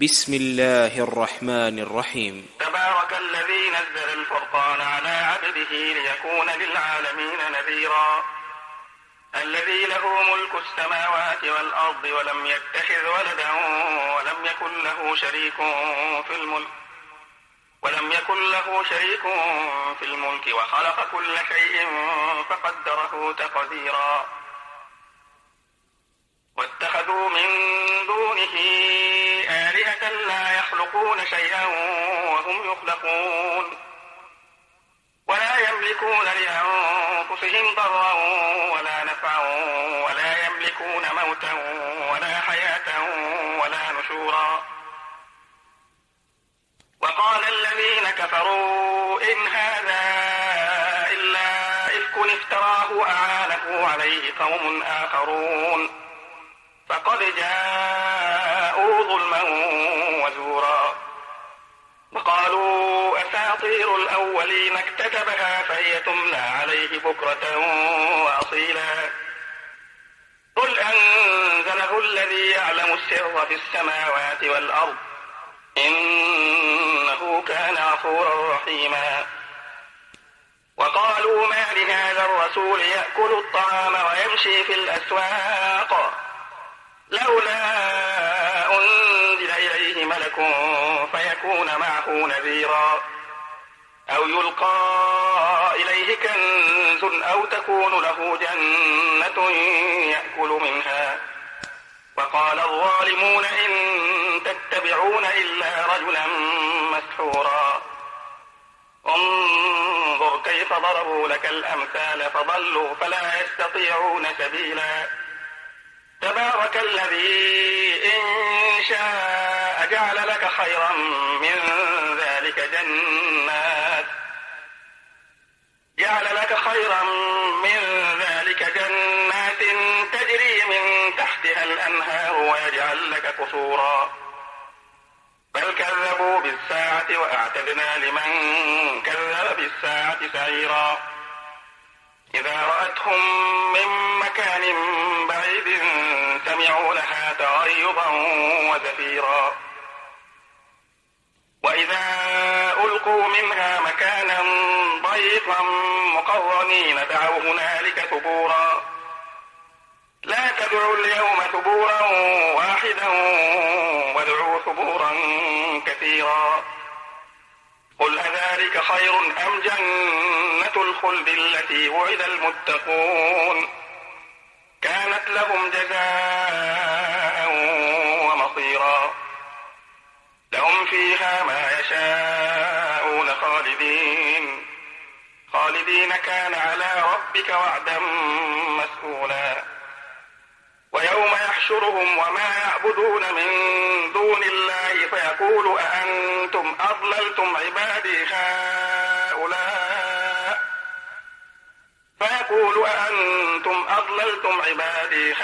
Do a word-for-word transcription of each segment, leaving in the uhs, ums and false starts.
بسم الله الرحمن الرحيم. تبارك الذي نزل الفرقان على عبده ليكون للعالمين نذيرا. الذي له ملك السماوات والأرض ولم يتخذ ولدا ولم يكن له شريك في الملك ولم يكن له شريك في الملك وخلق كل شيء فقدره تقديرا. واتخذوا من دونه آلهة لا يخلقون شيئا وهم يخلقون ولا يملكون لأنفسهم ضرا ولا نفعا ولا يملكون موتا ولا حياة ولا نشورا. وقال الذين كفروا إن هذا إلا إفك افتراه أعانه عليه قوم آخرون فقد جاءوا ظلما وزورا. وقالوا أساطير الأولين اكتتبها فهي تملى عليه بكرة وأصيلا. قل أنزله الذي يعلم السر في السماوات والأرض إنه كان غفورا رحيما. وقالوا ما لهذا الرسول يأكل الطعام ويمشي في الأسواق لولا أنزل إليه ملك فيكون معه نذيرا أو يلقى إليه كنز أو تكون له جنة يأكل منها. وقال الظالمون إن تتبعون إلا رجلا مسحورا. انظر كيف ضربوا لك الأمثال فضلوا فلا يستطيعون سبيلا. تبارك الذي إن شاء جعل لك خيرا من ذلك جنات جعل لك خيرا من ذلك جنات تجري من تحتها الأنهار ويجعل لك قصورا. بل كذبوا بالساعة وأعتدنا لمن كذب بالساعة سعيرا. إذا رأتهم من مكان بعيد سمعوا لها تغيظا وزفيرا. وإذا ألقوا منها مكانا ضيقا مقرنين دعوا هنالك ثبورا. لا تدعوا اليوم ثبورا واحدا وادعوا ثبورا كثيرا. قل أذلك خير أم جنة الخلد التي وعد المتقون كانت لهم جزاء ومصيرا. لهم فيها ما يشاءون خالدين خالدين كان على ربك وعدا مسئولا. ويوم يحشرهم وما يعبدون من دون الله فيقول أأنتم أضللتم عبادي هؤلاء فيقول أأنتم أضللتم عبادي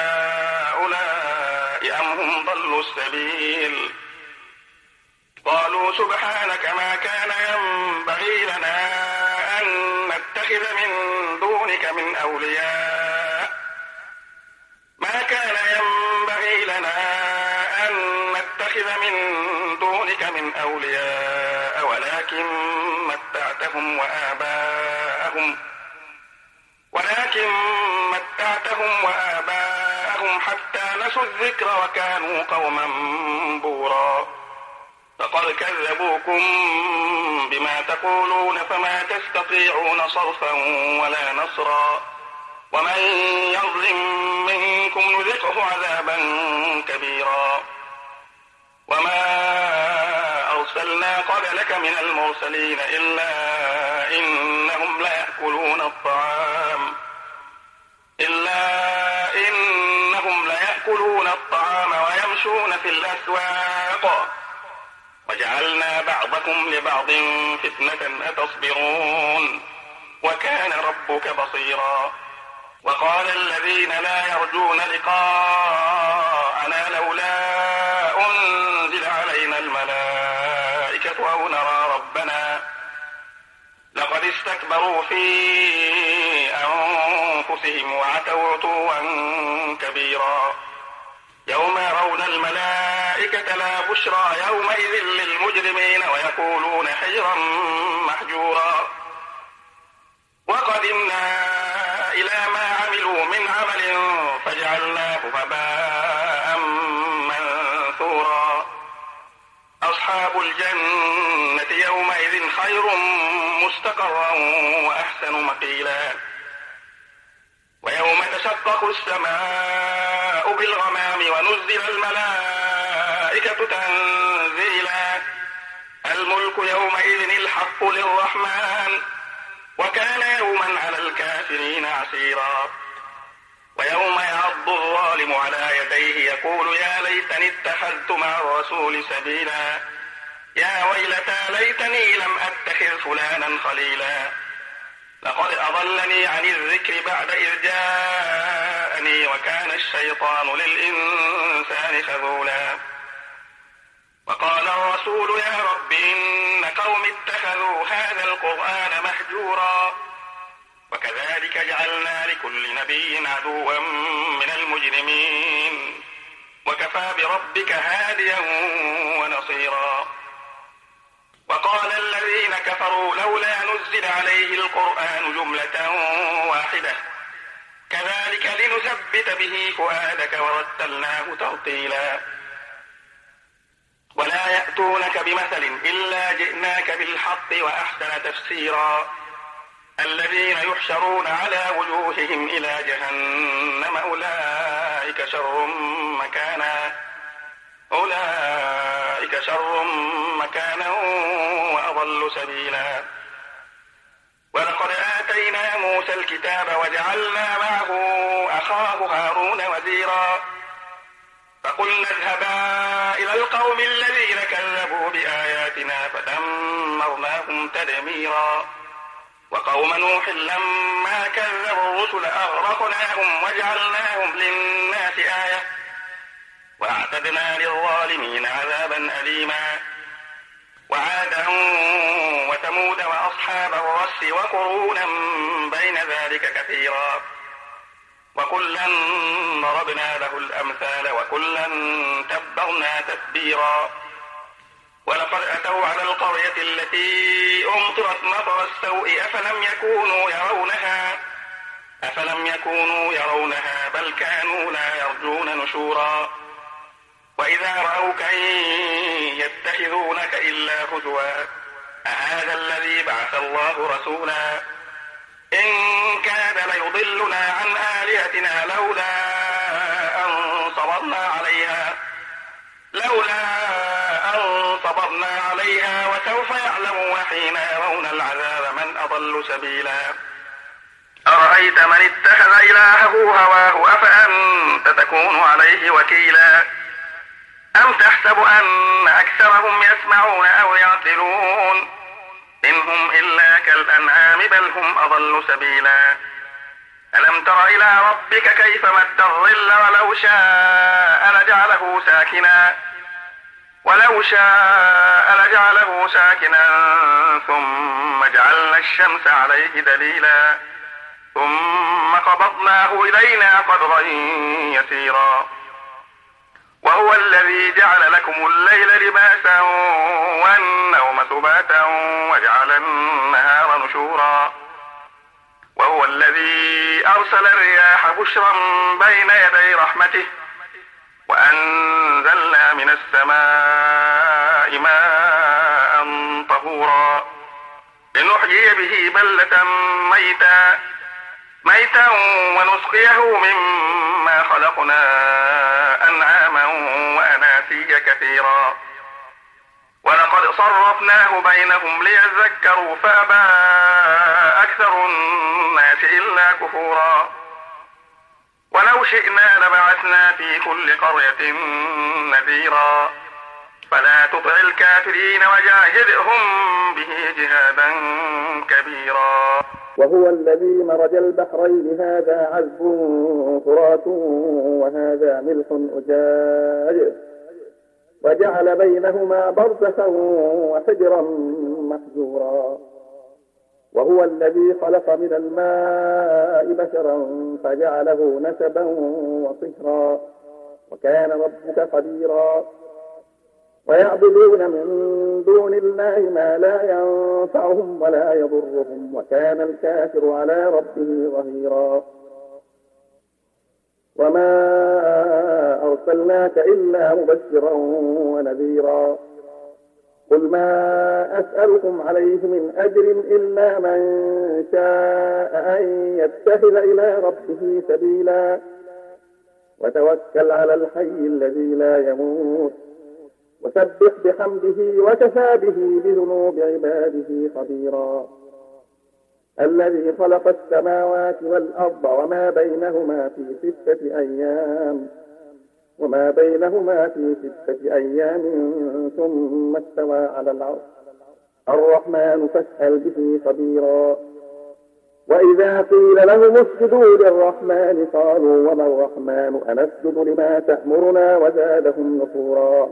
هؤلاء أم هم ضلوا السبيل. قالوا سبحانك ما كان ينبغي لنا أن نتخذ من دونك من أولياء ما كان ينبغي لنا أن نتخذ من دونك من أولياء ولكن متعتهم وآباءهم ولكن متعتهم وآباءهم حتى نسوا الذكر وكانوا قوما بورا. فقد كذبوكم بما تقولون فما تستطيعون صرفا ولا نصرا. ومن يظلم منكم نذقه عذابا كبيرا. وما أرسلنا قبلك من المرسلين إلا إنهم ليأكلون الطعام إلا إنهم ليأكلون الطعام ويمشون في الأسواق وجعلنا بعضكم لبعض فتنة أتصبرون وكان ربك بصيرا. وقال الذين لا يرجون لقاءنا لولا أنزل علينا الملائكة أو نرى ربنا لقد استكبروا في أنفسهم وعتوا عتوا كبيرا. يوم يرون الملائكة لا بشرى يومئذ للمجرمين ويقولون حجرا محجورا وقدمنا إلى ما عملوا من عمل فجعلناه هباء منثورا أصحاب الجنة يومئذ خير مستقرا وأحسن مقيلا ويوم تشقق السماء بالغمام ونزل الملائكة تنزيلا الملك يومئذ الحق للرحمن وكان يوما على الكافرين عسيرا ويوم يعض الظالم على يديه يقول يا ليتني اتخذت مع الرسول سبيلا يا ويلتى ليتني لم أتخذ فلانا خليلا لقد أضلني عن الذكر بعد إذ جاءني وكان الشيطان للإنسان خذولا وقال الرسول يا رب إن قوم اتخذوا هذا القرآن مهجورا وكذلك جعلنا لكل نبي عدوا من المجرمين وكفى بربك هاديا ونصيرا وقال الذين كفروا لولا نزل عليه القرآن جملة واحدة كذلك لنثبت به فؤادك ورتلناه ترتيلا ولا يأتونك بمثل إلا جئناك بالحق وأحسن تفسيرا الذين يحشرون على وجوههم إلى جهنم أولئك شر مكانا أولئك شر مكانا وأضل سبيلا ولقد آتينا موسى الكتاب وجعلنا معه أخاه هارون وزيرا فقلنا اذهبا إلى القوم الذين كذبوا بآياتنا فدمرناهم تدميرا وقوم نوح لما كذبوا الرسل أغرقناهم وجعلناهم للناس آية وأعتدنا للظالمين عذابا أليما وعادا وثمود وأصحاب الرس وقرونا بين ذلك كثيرا وكلا ضربنا له الأمثال وكلا تبرنا تتبيرا ولقد أتوا على القرية التي أمطرت مطر السوء أفلم يكونوا يرونها أفلم يكونوا يرونها بل كانوا لا يرجون نشورا وإذا رأوك إن يتخذونك إلا هزوا أهذا الذي بعث الله رسولا إن كاد ليضلنا عن آلهتنا لولا أن صبرنا عليها لولا أن صبرنا عليها وسوف يعلمون حين يرون العذاب من أضل سبيلا أرأيت من اتخذ إلهه هواه أفأنت تكون عليه وكيلا أم تحسب أن أكثرهم يسمعون أو يعقلون إنهم إلا كالأنعام بل هم أضل سبيلا ألم تر إلى ربك كيف مد الظل ولو شاء لجعله ساكنا ولو شاء لجعله ساكنا ثم جعلنا الشمس عليه دليلا ثم قبضناه إلينا قبضا يسيرا وهو الذي جعل لكم الليل لباسا والنوم سباتا وجعل النهار نشورا وهو الذي أرسل الرياح بشرا بين يدي رحمته وأنزلنا من السماء ماء طهورا لنحيي به بلة ميتا ميتا ونسقيه مما خلقنا أنعاما وأناسيا كثيرا ولقد صرفناه بينهم ليذكروا فأبى أكثر الناس إلا كفورا ولو شئنا لبعثنا في كل قرية نذيرا فلا تطع الكافرين وجاهدهم به جهادا كبيرا وهو الذي مرج البحرين هذا عذب فرات وهذا ملح أجاج وجعل بينهما برزخا وحجرا محجورا وهو الذي خلق من الماء بشرا فجعله نسبا وصهرا وكان ربك قديرا. ويعبدون من دون الله ما لا ينفعهم ولا يضرهم، وكان الكافر على ربه ظهيرا. وما أرسلناك إلا مبشرا ونذيرا. قل ما أسألكم عليه من أجر إلا من شاء أن يتخذ إلى ربه سبيلا. وتوكل على الحي الذي لا يموت، وسبح بحمده وكفى به بذنوب عباده خبيرا. الذي خلق السماوات والأرض وما بينهما في ستة أيام وما بينهما في ستة أيام ثم استوى على العرش. الرحمن فاسأل به خبيرا. وإذا قيل لهم اسجدوا للرحمن قالوا وما الرحمن أنسجد لما تأمرنا وزادهم نفورا.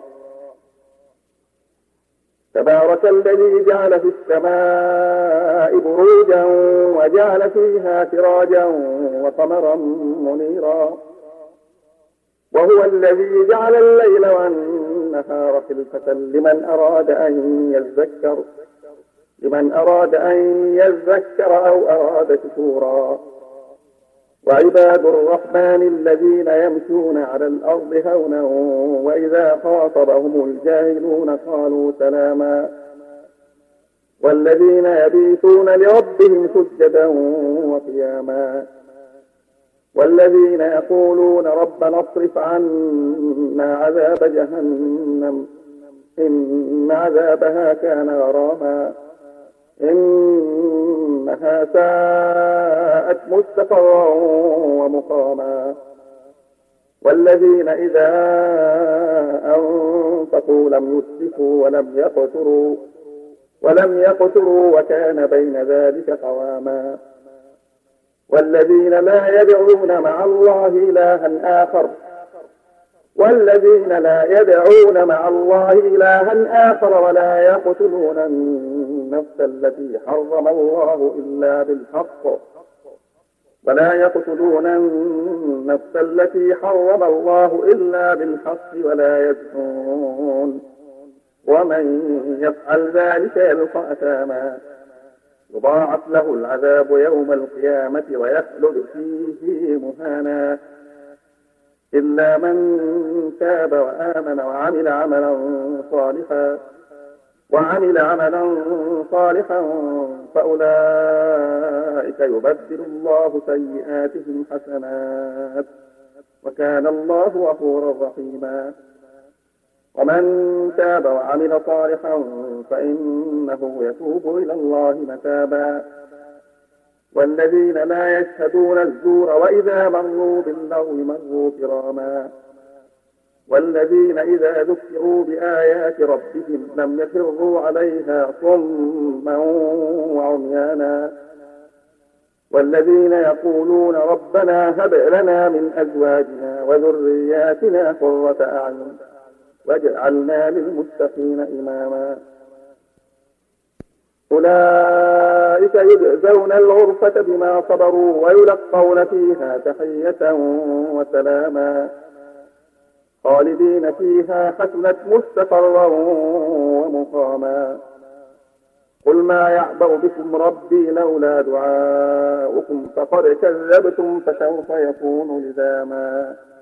تبارك الذي جعل في السماء بروجا وجعل فيها سراجا وقمرا منيرا. وهو الذي جعل الليل والنهار خلفة لمن أراد أن يذكر لمن أراد أن يذكر أو أراد شكورا. وعباد الرحمن الذين يمشون على الأرض هونا وإذا خاطبهم الجاهلون قالوا سلاما. والذين يبيتون لربهم سجدا وقياما. والذين يقولون ربنا اصرف عنا عذاب جهنم إن عذابها كان غراما إنها ساءت مستقرا ومقاما. والذين إذا أنفقوا لم يسرفوا ولم يقتروا ولم يقتروا وكان بين ذلك قواما. والذين لا يدعون مع الله إلها آخر والذين لا يدعون مع الله إلها آخر ولا يقتلون النفس التي حرم الله إلا بالحق ولا يقتلون النفس التي حرم الله إلا بالحق ولا يزنون ومن يفعل ذلك يلقى أثاما يضاعف له العذاب يوم القيامة ويخلد فيه مهانا إلا من تاب وآمن وعمل عملا صالحا وعمل عملا صالحا فأولئك يبدل الله سيئاتهم حسنات وكان الله غفورا رحيما. ومن تاب وعمل صالحا فإنه يتوب إلى الله متابا. والذين لا يشهدون الزور وإذا مروا باللغو مروا كراما. والذين إذا ذكروا بآيات ربهم لم يخروا عليها صما وعميانا. والذين يقولون ربنا هب لنا من أزواجنا وذرياتنا قرة أعين واجعلنا للمتقين إماما. أولئك يجزون الغرفة بما صبروا ويلقون فيها تحية وسلاما خالدين فيها حسنت مستقرا ومقاما. قل ما يعبأ بكم ربي لولا دعاؤكم فقد كذبتم فسوف يكون لزاما.